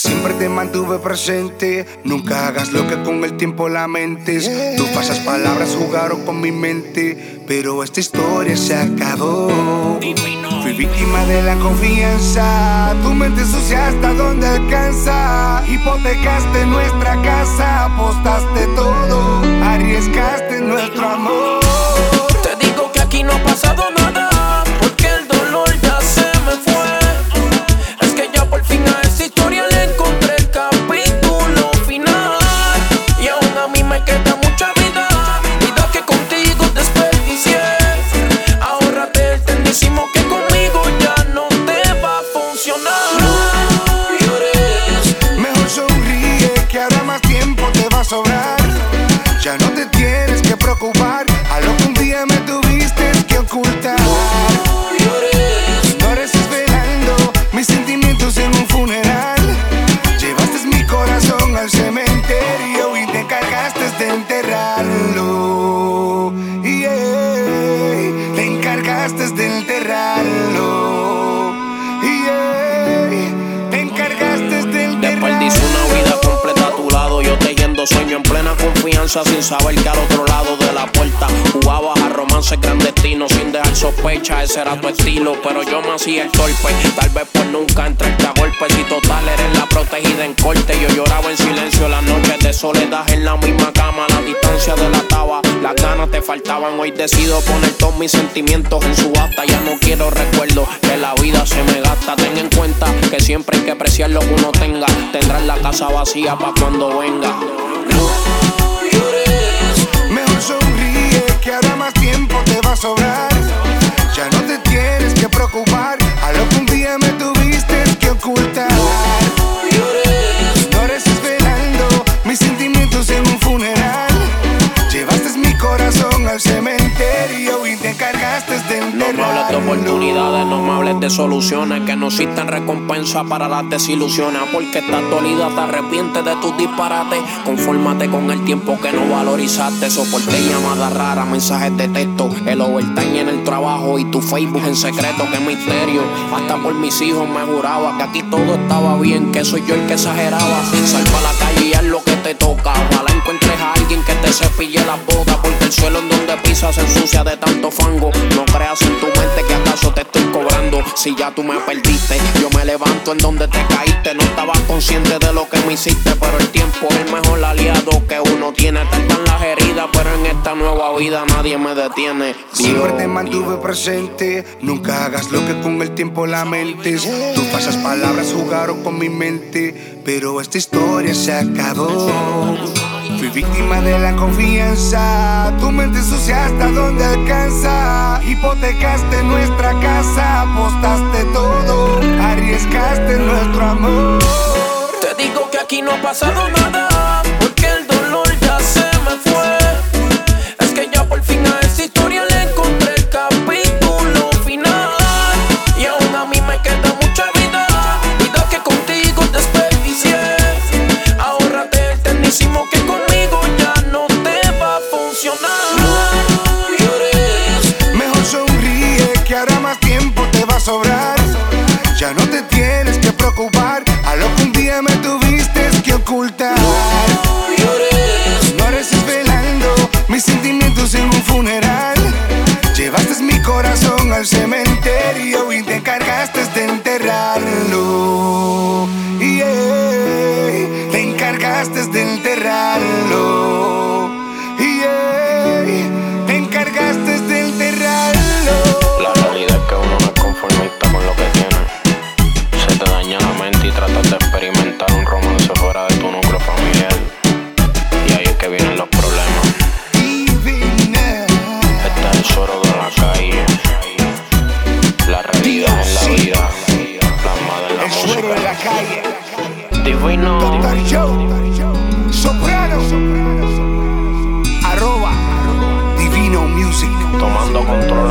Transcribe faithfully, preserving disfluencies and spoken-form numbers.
siempre te mantuve presente. Nunca hagas lo que con el tiempo lamentes. Tus falsas palabras jugaron con mi mente, pero esta historia se acabó. Fui víctima de la confianza. Tu mente sucia hasta donde alcanza. Hipotecaste nuestra casa, apostaste todo, arriesgaste nuestro amor. Te digo que aquí no ha pasado nada, porque el dolor ya se me fue. Es que ya por fin a esta historia le encontré el capítulo final. Y aún a mí me queda mucha vida, vida que contigo desperdicié. Ahórrate el tecnicismo que conmigo ya no te va a funcionar. No llores, mejor sonríe que ahora más tiempo te va a sobrar. Ya no te tienes que preocupar a lo que un día me tuviste que ocultar. no llores, No eres esperando mis sentimientos en un funeral. Llevaste mi corazón al cementerio y te encargaste de enterrarlo. Yeah, te encargaste de enterrarlo. Yeah, te encargaste de enterrarlo. desperdicio una vida completa a tu lado. Yo tejiendo sueño en plena confianza, sin saber que al otro lado de la puerta jugabas a romances clandestinos sin dejar sospecha. Ese era tu estilo, pero yo me hacía el torpe. Tal vez por nunca entrarte a golpes. Y total eres la protegida en corte. Yo lloraba en silencio las noches de soledad en la misma cama. La distancia delataba, las ganas te faltaban. Hoy decido poner todos mis sentimientos en subasta. Ya no quiero recuerdos, que la vida se me gasta. Ten en cuenta que siempre hay que apreciar lo que uno tenga. Tendrás la casa vacía pa' cuando venga. No llores, mejor sonríe que ahora más tiempo te va a sobrar. Ya no te tienes que preocupar a lo que un día me tuviste que ocultar. no llores, No eres esperando mis sentimientos en un funeral. Llevaste mi corazón al cementerio y te encargaste de no me hables de enterrarlo. oportunidades, no me hables de soluciones, que no existen recompensas para las desilusiones. Porque estás dolida, te arrepientes de tus disparates. Confórmate con el tiempo que no valorizaste. Soporté llamadas raras, mensajes de texto, el overtime en el trabajo y tu Facebook en secreto. Qué misterio, hasta por mis hijos me juraba que aquí todo estaba bien, que soy yo el que exageraba. Sal pa' la calle y haz lo que te toca. Ojalá encuentres a alguien que te cepille las botas, porque el suelo en donde pisas se ensucia de tanto fango. No creas en tu mente que acaso te estoy cobrando. Si ya tú me perdiste, yo me levanto en donde te caíste. No estabas consciente de lo que me hiciste, pero el tiempo es el mejor aliado que uno tiene. Tardan las heridas, pero en esta nueva vida nadie me detiene. Siempre Dios te mantuve mío. presente. Nunca hagas lo que con el tiempo lamentes. Tus falsas palabras jugaron con mi mente, pero esta historia se acabó. Fui víctima de la confianza. Tu mente sucia hasta donde alcanza. Hipotecaste nuestra casa, apostaste todo, arriesgaste nuestro amor. Te digo que aquí no ha pasado nada, porque el dolor ya se me fue. Es que ya por fin a esta historia le encontré el capítulo final. Y aún a mí me queda mucha vida, vida que contigo desperdicié. Ahórrate el tecnicismo que conmigo ya no te va a funcionar. No llores, Mejor sonríe que ahora más tiempo te va a sobrar. Ya no te tienes que preocupar a lo que un día me tuviste que ocultar. no llores, No eres esperando mis sentimientos en un funeral. Llevaste mi corazón al cementerio y te encargaste de enterrarlo. Yeah, te encargaste de enterrarlo. Yeah, te encargaste de enterrarlo. la realidad es que uno no es conformista con lo que tiene. Se te daña la mente y tratas de experimentar un romance fuera de tu núcleo familiar. Y ahí es que vienen los problemas. Divina. Este es el suero de la calle. La realidad es la vida, plasmada en la El suero de la música. calle. Divino. Doctor Joe Soprano. Arroba Divino Music. Tomando control